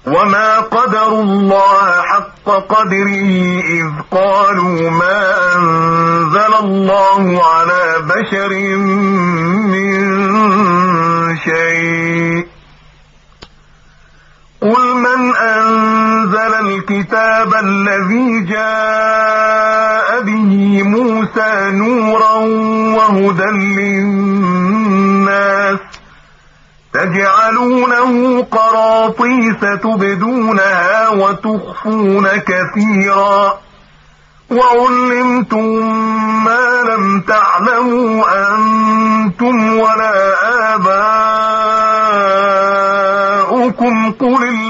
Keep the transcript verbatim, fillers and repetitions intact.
وما قدروا الله حق قدره إذ قالوا ما أنزل الله على بشر من شيء قل من أنزل الكتاب الذي جاء به موسى نورا وهدى للناس تجعلونه قراطيس تبدونها وتخفون كثيرا وعلمتم ما لم تعلموا أنتم ولا آباؤكم قل